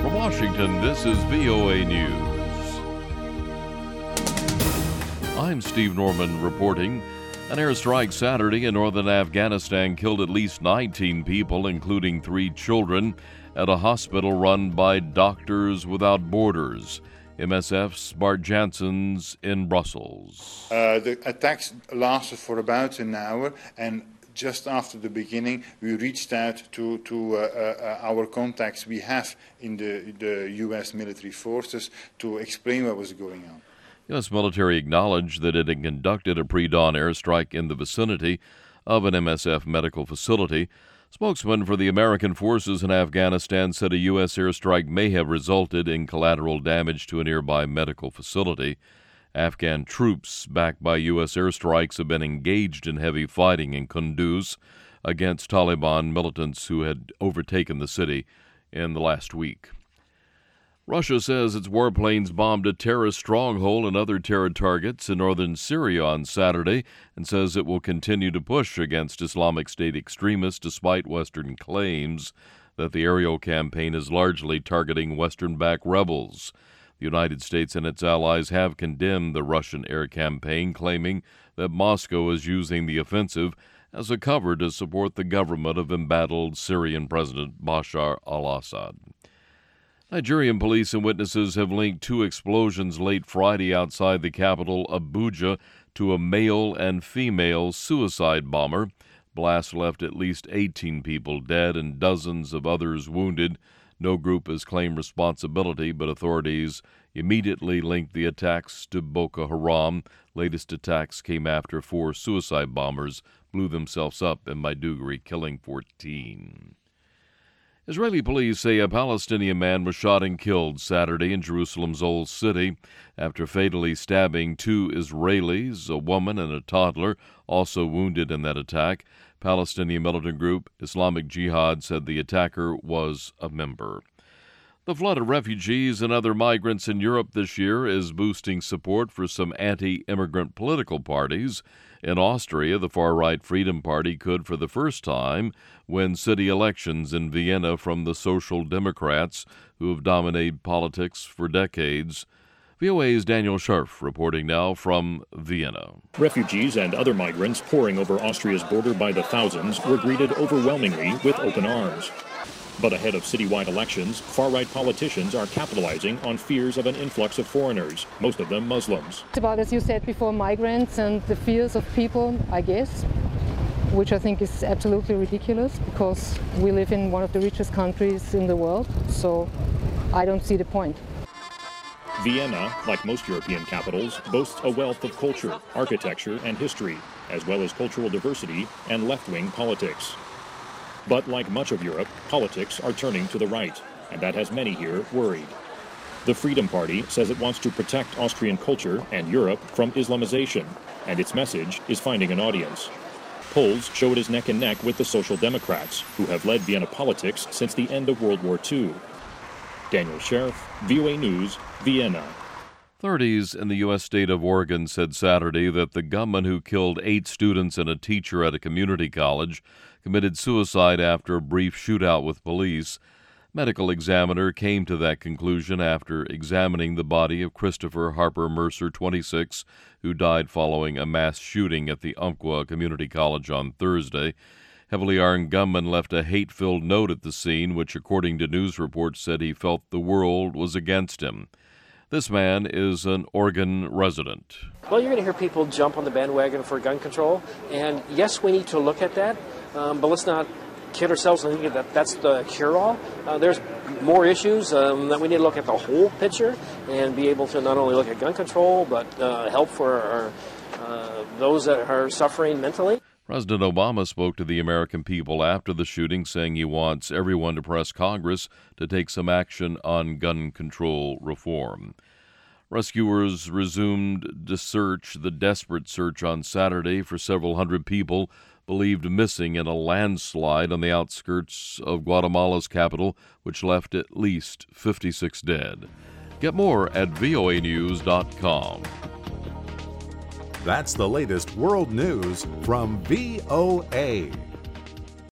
From Washington, this is VOA News. I'm Steve Norman reporting. An airstrike Saturday in northern Afghanistan killed at least 19 people, including 3 children, at a hospital run by Doctors Without Borders. MSF's Bart Janssens in Brussels. The attacks lasted for about an hour, and just after the beginning, we reached out to our contacts we have in the U.S. military forces to explain what was going on. U.S. military acknowledged that it had conducted a pre-dawn airstrike in the vicinity of an MSF medical facility. Spokesman for the American forces in Afghanistan said a U.S. airstrike may have resulted in collateral damage to a nearby medical facility. Afghan troops, backed by U.S. airstrikes, have been engaged in heavy fighting in Kunduz against Taliban militants who had overtaken the city in the last week. Russia says its warplanes bombed a terrorist stronghold and other terror targets in northern Syria on Saturday and says it will continue to push against Islamic State extremists despite Western claims that the aerial campaign is largely targeting Western-backed rebels. The United States and its allies have condemned the Russian air campaign, claiming that Moscow is using the offensive as a cover to support the government of embattled Syrian President Bashar al-Assad. Nigerian police and witnesses have linked 2 explosions late Friday outside the capital, Abuja, to a male and female suicide bomber. Blasts left at least 18 people dead and dozens of others wounded. No group has claimed responsibility, but authorities immediately linked the attacks to Boko Haram. Latest attacks came after 4 suicide bombers blew themselves up in Maiduguri, killing 14. Israeli police say a Palestinian man was shot and killed Saturday in Jerusalem's Old City after fatally stabbing 2 Israelis, a woman and a toddler, also wounded in that attack. Palestinian militant group Islamic Jihad said the attacker was a member. The flood of refugees and other migrants in Europe this year is boosting support for some anti-immigrant political parties. In Austria, the far-right Freedom Party could, for the first time, win city elections in Vienna from the Social Democrats, who have dominated politics for decades. VOA's Daniel Scharf reporting now from Vienna. Refugees and other migrants pouring over Austria's border by the thousands were greeted overwhelmingly with open arms. But ahead of citywide elections, far-right politicians are capitalizing on fears of an influx of foreigners, most of them Muslims. It's about, as you said before, migrants and the fears of people, I guess, which I think is absolutely ridiculous because we live in one of the richest countries in the world, so I don't see the point. Vienna, like most European capitals, boasts a wealth of culture, architecture, and history, as well as cultural diversity and left-wing politics. But like much of Europe, politics are turning to the right, and that has many here worried. The Freedom Party says it wants to protect Austrian culture and Europe from Islamization, and its message is finding an audience. Polls show it is neck and neck with the Social Democrats, who have led Vienna politics since the end of World War II. Daniel Scharf, VOA News, Vienna. Authorities in the U.S. state of Oregon said Saturday that the gunman who killed 8 students and a teacher at a community college committed suicide after a brief shootout with police. Medical examiner came to that conclusion after examining the body of Christopher Harper Mercer, 26, who died following a mass shooting at the Umpqua Community College on Thursday. Heavily armed gunman left a hate-filled note at the scene, which, according to news reports, said he felt the world was against him. This man is an Oregon resident. Well, you're going to hear people jump on the bandwagon for gun control, and yes, we need to look at that, but let's not kid ourselves and think that that's the cure-all. There's more issues that we need to look at the whole picture and be able to not only look at gun control, but help for those that are suffering mentally. President Obama spoke to the American people after the shooting, saying he wants everyone to press Congress to take some action on gun control reform. Rescuers resumed the desperate search on Saturday for several hundred people believed missing in a landslide on the outskirts of Guatemala's capital, which left at least 56 dead. Get more at voanews.com. That's the latest world news from VOA.